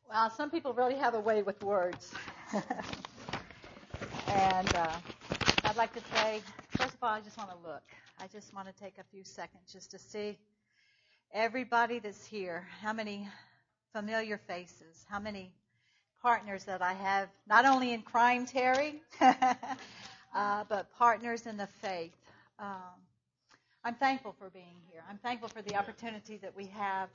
Well, some people really have a way with words. And I'd like to say, first of all, I just want to look. I just want to take a few seconds just to see everybody that's here, how many familiar faces, how many partners that I have, not only in crime, Terry, but partners in the faith. I'm thankful for being here. I'm thankful for the opportunity that we have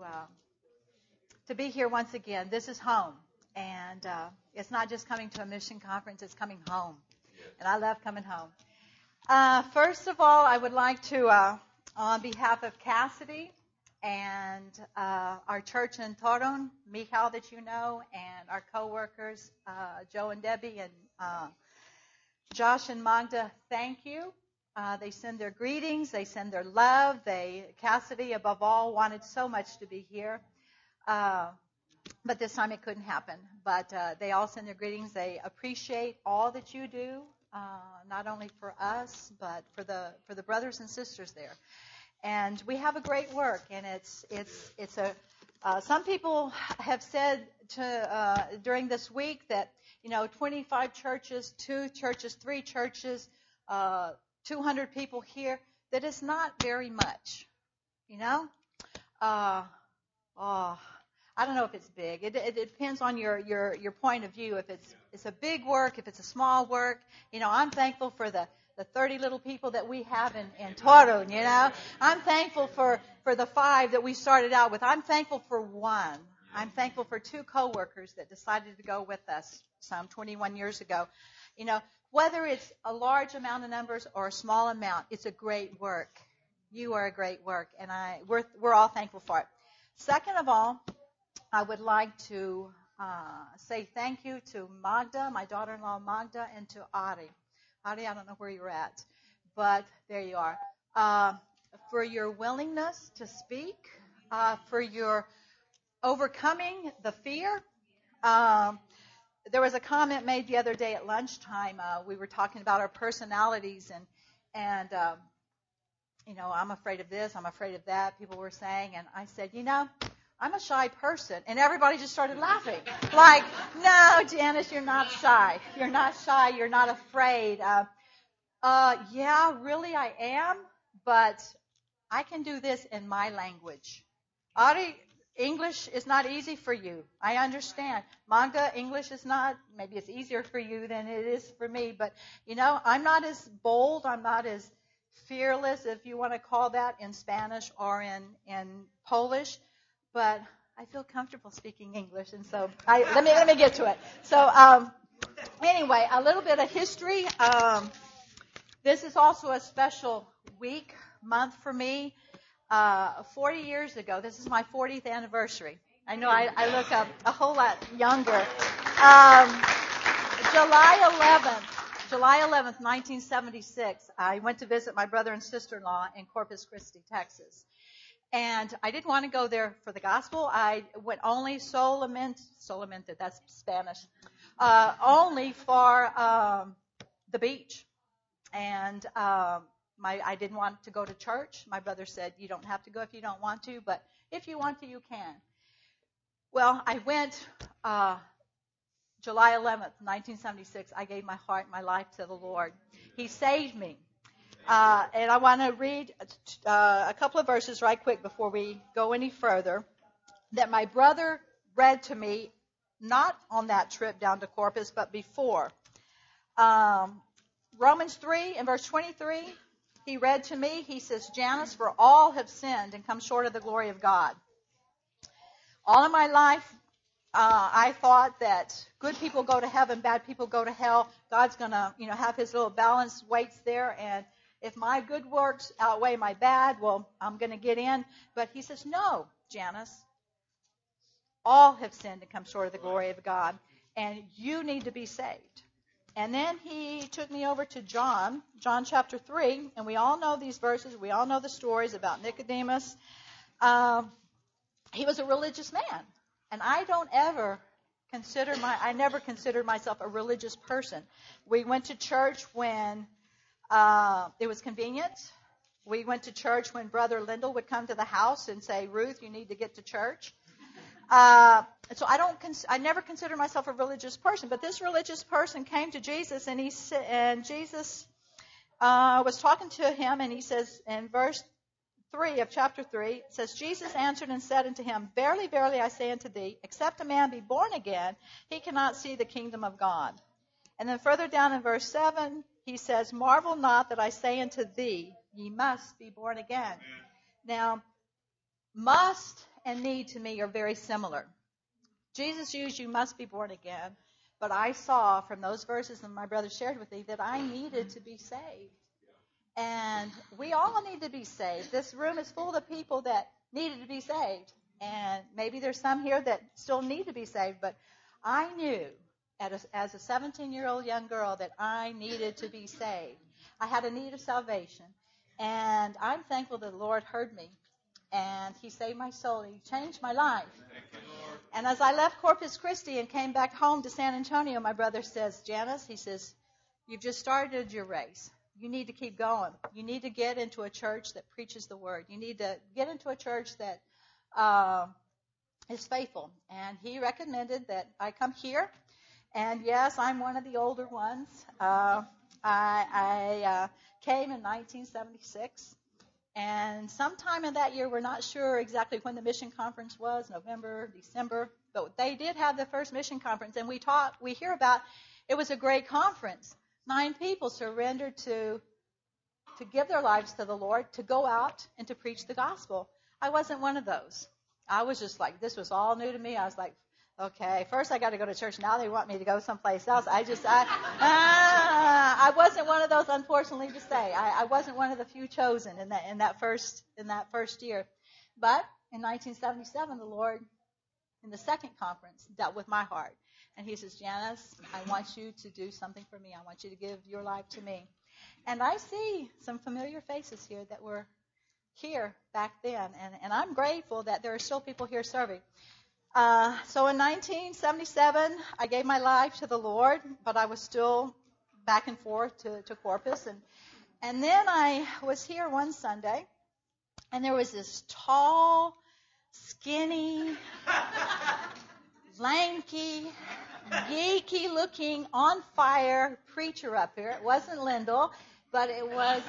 to be here once again. This is home, and it's not just coming to a mission conference, it's coming home, and I love coming home. First of all, I would like to, on behalf of Cassidy and our church in Torreon, Michal that you know, and our co-workers, Joe and Debbie, and Josh and Magda, thank you. They send their greetings, they send their love. Cassidy, above all, wanted so much to be here. But this time it couldn't happen. But they all send their greetings. They appreciate all that you do, not only for us, but for the brothers and sisters there. And we have a great work, and it's some people have said during this week that 25 churches, 2 churches, 3 churches, 200 people here. That is not very much, I don't know if it's big. It depends on your point of view. If it's a big work, if it's a small work. I'm thankful for the 30 little people that we have in Torreon, I'm thankful for the 5 that we started out with. I'm thankful for 1. I'm thankful for 2 co-workers that decided to go with us some 21 years ago. Whether it's a large amount of numbers or a small amount, it's a great work. You are a great work, and we're all thankful for it. Second of all, I would like to say thank you to Magda, my daughter-in-law Magda, and to Ari. Ari, I don't know where you're at, but there you are. For your willingness to speak, for your overcoming the fear. There was a comment made the other day at lunchtime. We were talking about our personalities, and I'm afraid of this, I'm afraid of that, people were saying, and I said, I'm a shy person. And everybody just started laughing. Like, no, Janice, you're not shy. You're not shy. You're not afraid. Yeah, really I am, but I can do this in my language. Ari, English is not easy for you. I understand. Magda, English is not, maybe it's easier for you than it is for me. But, I'm not as bold. I'm not as fearless, if you want to call that, in Spanish or in Polish. But I feel comfortable speaking English, and so let me get to it. So anyway, a little bit of history. This is also a special month for me. 40 years ago, this is my 40th anniversary. I know I look a whole lot younger. July 11th, 1976, I went to visit my brother and sister-in-law in Corpus Christi, Texas. And I didn't want to go there for the gospel. I went only solamente, that's Spanish, only for the beach. And I didn't want to go to church. My brother said, you don't have to go if you don't want to, but if you want to, you can. Well, I went July 11th, 1976. I gave my heart, my life to the Lord. He saved me. And I want to read a couple of verses right quick before we go any further that my brother read to me, not on that trip down to Corpus, but before. Romans 3 and verse 23, he read to me, he says, Janice, for all have sinned and come short of the glory of God. All of my life, I thought that good people go to heaven, bad people go to hell. God's going to, have his little balance weights there, and if my good works outweigh my bad, well, I'm going to get in. But he says, no, Janice. All have sinned and come short of the glory of God, and you need to be saved. And then he took me over to John chapter 3, and we all know these verses. We all know the stories about Nicodemus. He was a religious man, and I never considered myself a religious person. We went to church when it was convenient. We went to church when Brother Lindell would come to the house and say, Ruth, you need to get to church. So I never considered myself a religious person, but this religious person came to Jesus, and Jesus was talking to him, and he says in verse 3 of chapter 3, it says, Jesus answered and said unto him, Verily, verily, I say unto thee, except a man be born again, he cannot see the kingdom of God. And then further down in verse 7, he says, Marvel not that I say unto thee, ye must be born again. Amen. Now, must and need to me are very similar. Jesus used you must be born again, but I saw from those verses that my brother shared with me that I needed to be saved. And we all need to be saved. This room is full of people that needed to be saved. And maybe there's some here that still need to be saved, but I knew as a 17-year-old young girl that I needed to be saved. I had a need of salvation. And I'm thankful that the Lord heard me. And he saved my soul. He changed my life. And as I left Corpus Christi and came back home to San Antonio, my brother says, Janice, he says, you've just started your race. You need to keep going. You need to get into a church that preaches the word. You need to get into a church that is faithful. And he recommended that I come here. And yes, I'm one of the older ones. I came in 1976. And sometime in that year, we're not sure exactly when the mission conference was, November, December, but they did have the first mission conference, and we hear about it was a great conference. 9 people surrendered to give their lives to the Lord, to go out and to preach the gospel. I wasn't one of those. I was just like, this was all new to me. I was like, okay, first I got to go to church. Now they want me to go someplace else. I wasn't one of those, unfortunately to say. I wasn't one of the few chosen in that first year. But in 1977, the Lord, in the second conference, dealt with my heart. And he says, Janice, I want you to do something for me. I want you to give your life to me. And I see some familiar faces here that were here back then. And I'm grateful that there are still people here serving. So in 1977, I gave my life to the Lord, but I was still back and forth to Corpus. And then I was here one Sunday, and there was this tall, skinny, lanky, geeky-looking, on-fire preacher up here. It wasn't Lyndall, but it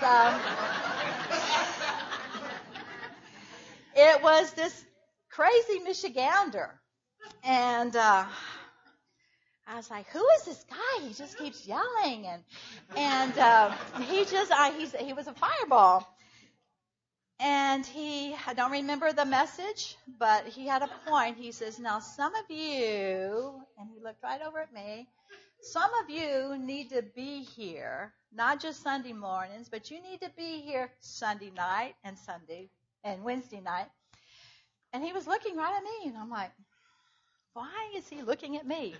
was this crazy Michigander. And I was like, who is this guy? He just keeps yelling. And he was a fireball. And I don't remember the message, but he had a point. He says, now some of you, and he looked right over at me, some of you need to be here, not just Sunday mornings, but you need to be here Sunday night and Wednesday night. And he was looking right at me, and I'm like, why is he looking at me?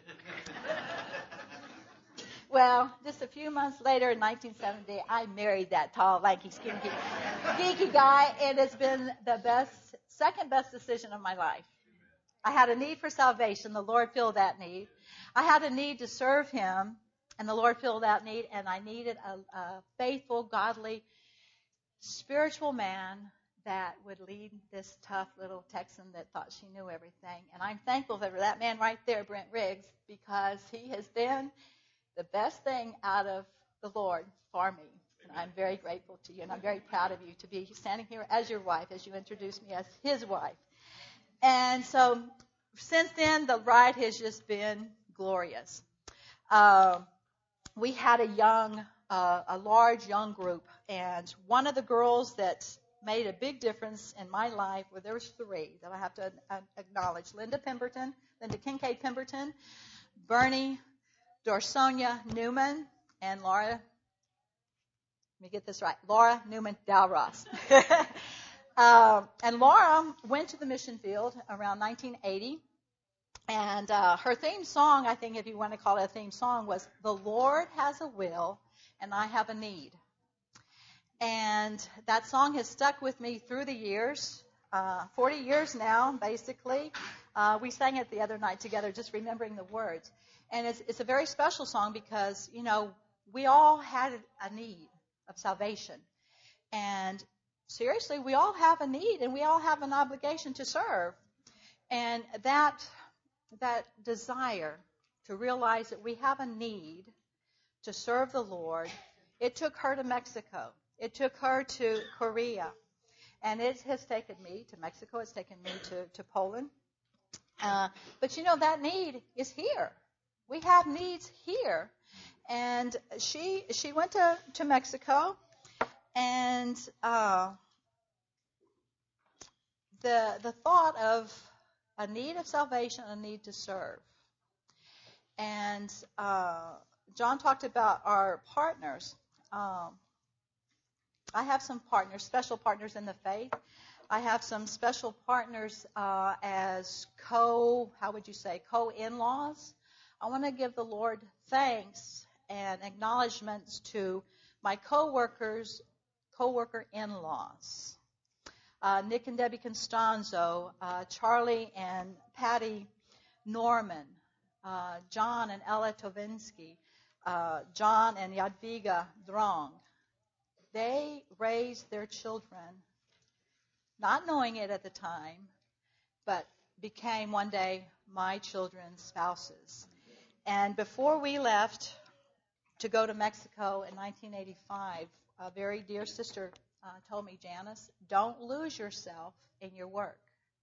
Well, just a few months later, in 1970, I married that tall, lanky, skinny, geeky guy, and it's been the second best decision of my life. I had a need for salvation. The Lord filled that need. I had a need to serve him, and the Lord filled that need, and I needed a faithful, godly, spiritual man that would lead this tough little Texan that thought she knew everything. And I'm thankful for that man right there, Brent Riggs, because he has been the best thing out of the Lord for me. And I'm very grateful to you, and I'm very proud of you to be standing here as your wife, as you introduced me as his wife. And so since then, the ride has just been glorious. We had a large young group, and one of the girls that made a big difference in my life, well, there was 3 that I have to acknowledge. Linda Kincaid Pemberton, Bernie Dorsonia Newman, and Laura, let me get this right, Laura Newman Dalross. And Laura went to the mission field around 1980, and her theme song, I think if you want to call it a theme song, was "The Lord Has a Will and I Have a Need." And that song has stuck with me through the years, 40 years now, basically. We sang it the other night together, just remembering the words. And it's a very special song because, we all had a need of salvation. And seriously, we all have a need, and we all have an obligation to serve. And that desire to realize that we have a need to serve the Lord, it took her to Mexico. It took her to Korea. And it has taken me to Mexico. It's taken me to Poland. But that need is here. We have needs here. And she went to Mexico, and the thought of a need of salvation, a need to serve. And John talked about our partners. I have some partners, special partners in the faith. I have some special partners as co-in-laws. I want to give the Lord thanks and acknowledgments to my co-worker in-laws. Nick and Debbie Constanzo, Charlie and Patty Norman, John and Ella Tovinsky, John and Jadwiga Drong. They raised their children, not knowing it at the time, but became one day my children's spouses. And before we left to go to Mexico in 1985, a very dear sister told me, Janice, don't lose yourself in your work.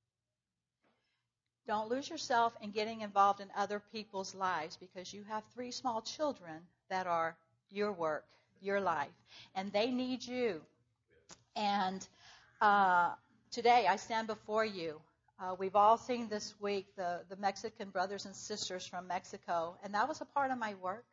Don't lose yourself in getting involved in other people's lives, because you have 3 small children that are your work, your life, and they need you. And today I stand before you. We've all seen this week the Mexican brothers and sisters from Mexico, and that was a part of my work.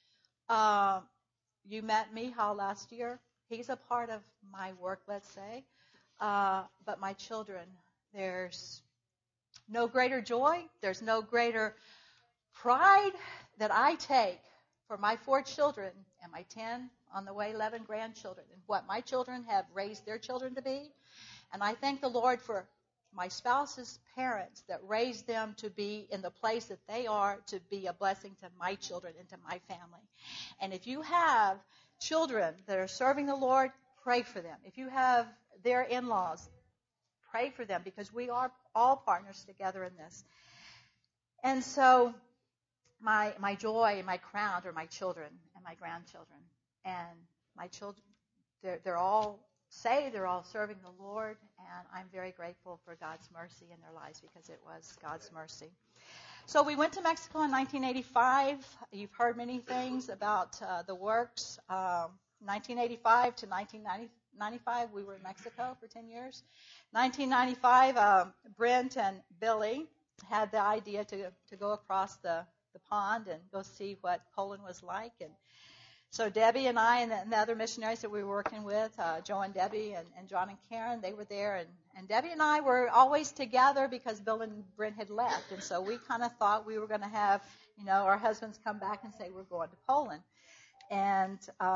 You met Mihal last year. He's a part of my work, let's say. But my children, there's no greater joy, there's no greater pride that I take for my 4 children and my 10, on the way, 11 grandchildren, and what my children have raised their children to be. And I thank the Lord for my spouse's parents that raised them to be in the place that they are, to be a blessing to my children and to my family. And if you have children that are serving the Lord, pray for them. If you have their in-laws, pray for them, because we are all partners together in this. And so my joy and my crown are my children and my grandchildren. And my children, they're all saved, they're all serving the Lord, and I'm very grateful for God's mercy in their lives, because it was God's mercy. So we went to Mexico in 1985. You've heard many things about the works. 1985 to 1995, we were in Mexico for 10 years. 1995, Brent and Billy had the idea to go across the pond and go see what Poland was like. And so Debbie and I and the other missionaries that we were working with, Joe and Debbie and John and Karen, they were there. And Debbie and I were always together because Bill and Brent had left. And so we kind of thought we were going to have, our husbands come back and say, we're going to Poland. And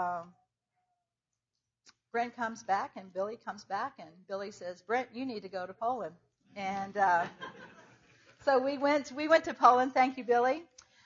Brent comes back and Billy comes back, and Billy says, Brent, you need to go to Poland. And so we went to Poland, thank you, Billy,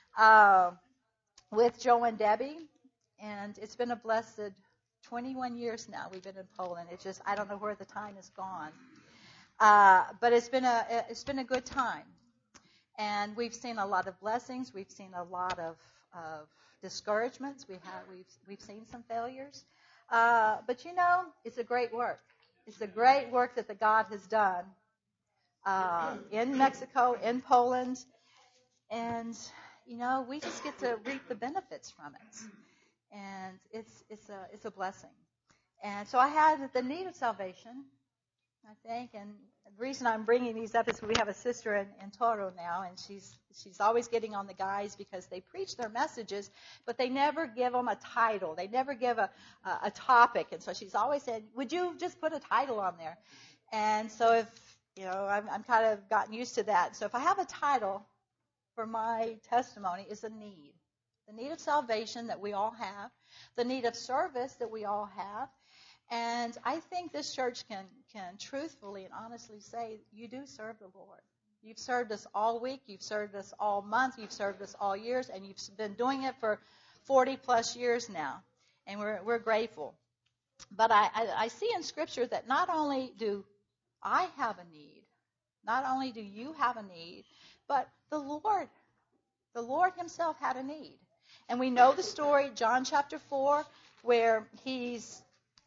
with Joe and Debbie. And it's been a blessed 21 years now we've been in Poland. It's just, I don't know where the time has gone. But it's been a good time. And we've seen a lot of blessings. We've seen a lot of discouragements. We've seen some failures. But it's a great work. It's a great work that the God has done in Mexico, in Poland. And, we just get to reap the benefits from it. And it's a blessing. And so I had the need of salvation, I think. And the reason I'm bringing these up is we have a sister in Toro now, and she's always getting on the guys because they preach their messages, but they never give them a title. They never give a topic. And so she's always said, would you just put a title on there? And so if, I'm kind of gotten used to that. So if I have a title for my testimony, is a need. The need of salvation that we all have, the need of service that we all have. And I think this church can truthfully and honestly say, you do serve the Lord. You've served us all week, you've served us all month, you've served us all years, and you've been doing it for 40 plus years now. And we're grateful. But I see in Scripture that not only do I have a need, Not only do you have a need, but the Lord himself had a need. And we know the story, John chapter 4, where he's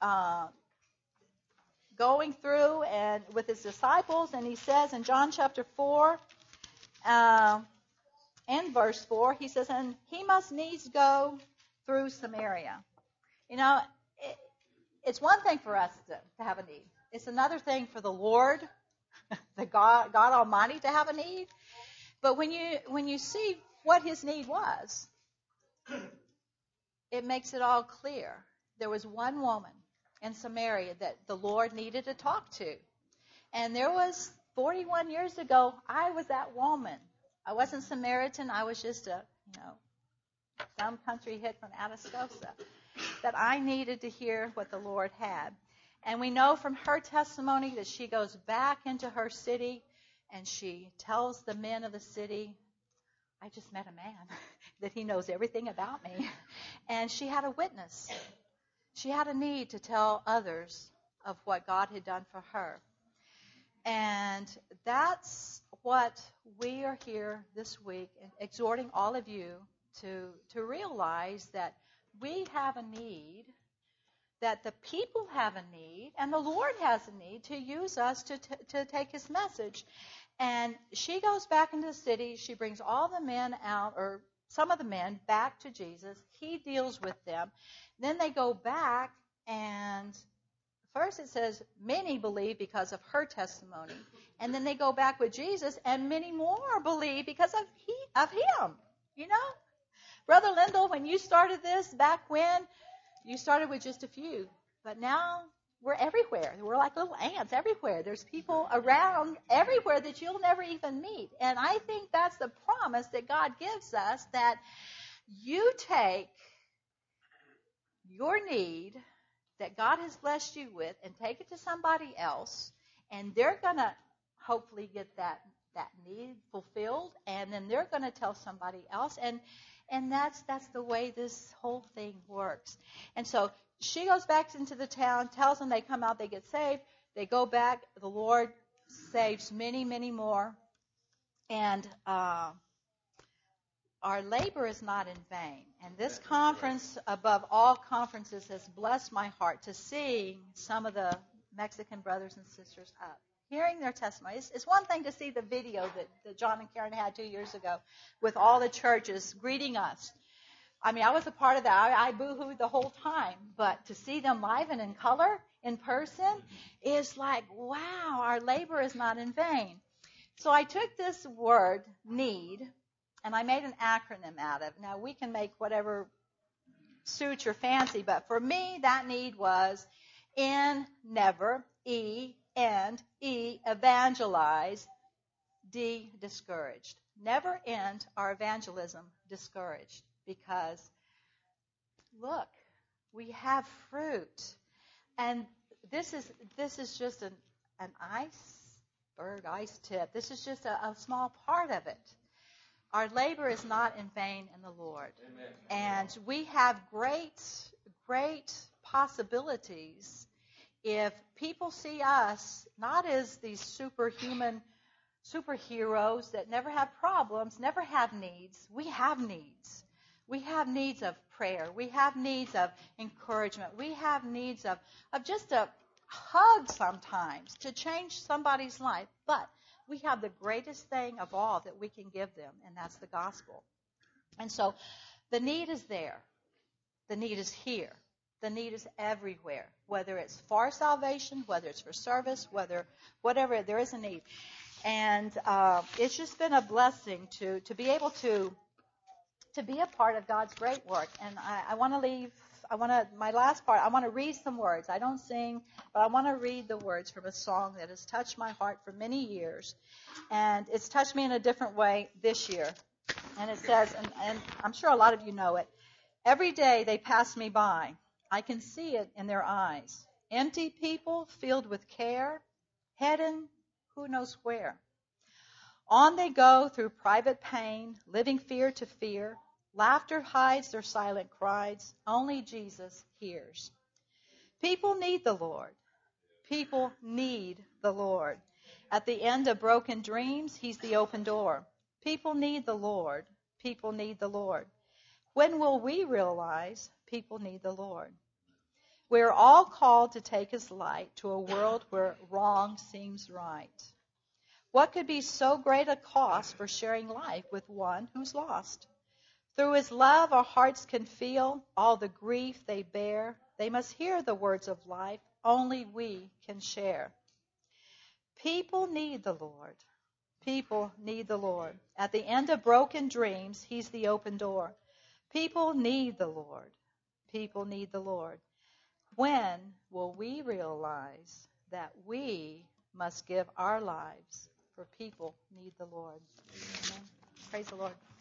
going through and with his disciples, and he says in John chapter 4 and verse 4, he says, and he must needs go through Samaria. You know, it's one thing for us to have a need. It's another thing for the Lord, the God Almighty, to have a need. But when you see what his need was, it makes it all clear. There was one woman in Samaria that the Lord needed to talk to. And there was 41 years ago, I was that woman. I wasn't Samaritan. I was just some country hit from Atascosa. That I needed to hear what the Lord had. And we know from her testimony that she goes back into her city and she tells the men of the city, I just met a man that he knows everything about me. And she had a witness. She had a need to tell others of what God had done for her. And that's what we are here this week, exhorting all of you to realize that we have a need, that the people have a need, and the Lord has a need to use us to take his message. And she goes back into the city. She brings all the men out, or some of the men, back to Jesus. He deals with them. Then they go back, and first it says many believe because of her testimony. And then they go back with Jesus, and many more believe because of him. You know? Brother Lindell, when you started this back when, you started with just a few. But now we're everywhere. We're like little ants everywhere. There's people around everywhere that you'll never even meet. And I think that's the promise that God gives us, that you take your need that God has blessed you with and take it to somebody else, and they're going to hopefully get that need fulfilled, and then they're going to tell somebody else. And that's the way this whole thing works. And so she goes back into the town, tells them, they come out, they get saved. They go back. The Lord saves many, many more. And our labor is not in vain. And this conference, above all conferences, has blessed my heart to see some of the Mexican brothers and sisters up, hearing their testimony. It's one thing to see the video that John and Karen had 2 years ago with all the churches greeting us. I mean, I was a part of that. I boo-hooed the whole time. But to see them live and in color, in person, is like, wow, our labor is not in vain. So I took this word, need, and I made an acronym out of it. Now, we can make whatever suits your fancy, but for me, that need was in, never, E, and E, evangelize, D, discouraged. Never end our evangelism discouraged, because, look, we have fruit. And this is just an ice tip. This is just a small part of it. Our labor is not in vain in the Lord. Amen. And we have great possibilities if people see us not as these superheroes that never have problems, never have needs. We have needs. We have needs of prayer. We have needs of encouragement. We have needs of just a hug sometimes to change somebody's life. But we have the greatest thing of all that we can give them, and that's the gospel. And so the need is there. The need is here. The need is everywhere, whether it's for salvation, whether it's for service, whatever, there is a need. And it's just been a blessing to be able to be a part of God's great work. And I want to my last part, I want to read some words. I don't sing, but I want to read the words from a song that has touched my heart for many years. And it's touched me in a different way this year. And it says, and I'm sure a lot of you know it, every day they pass me by. I can see it in their eyes. Empty people filled with care, heading who knows where. On they go through private pain, living fear to fear. Laughter hides their silent cries. Only Jesus hears. People need the Lord. People need the Lord. At the end of broken dreams, He's the open door. People need the Lord. People need the Lord. When will we realize people need the Lord? We are all called to take His light to a world where wrong seems right. What could be so great a cost for sharing life with one who's lost? Through His love, our hearts can feel all the grief they bear. They must hear the words of life only we can share. People need the Lord. People need the Lord. At the end of broken dreams, He's the open door. People need the Lord. People need the Lord. When will we realize that we must give our lives for people need the Lord? Amen. Praise the Lord.